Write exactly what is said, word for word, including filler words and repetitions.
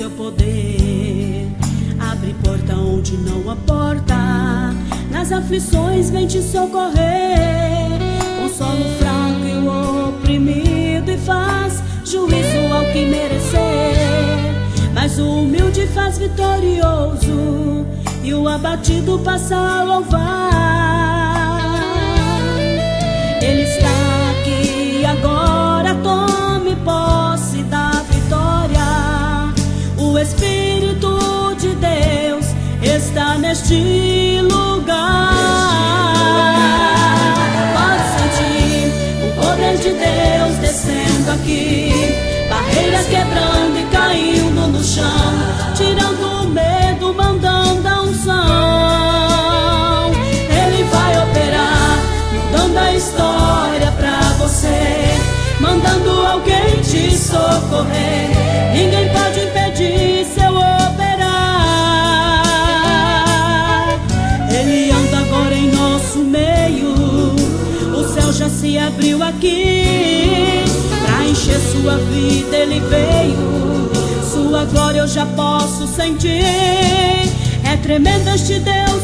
seu poder. Abre porta onde não há porta, nas aflições vem te socorrer. Consola o fraco e o oprimido e faz juízo ao que merecer. Mas o humilde faz vitorioso e o abatido passa a louvar. Ele está aqui agora, tome posse da vitória. O Espírito de Deus está neste lugar. Pode sentir o poder de Deus descendo aqui, barreiras quebrando e caindo no chão, tirando o medo, mandando a unção. Ele vai operar, mudando a história pra você, mandando alguém te socorrer. Ninguém pode impedir seu operar. Ele anda agora em nosso meio, o céu já se abriu aqui. Pra encher sua vida ele veio, sua glória eu já posso sentir. É tremendo este Deus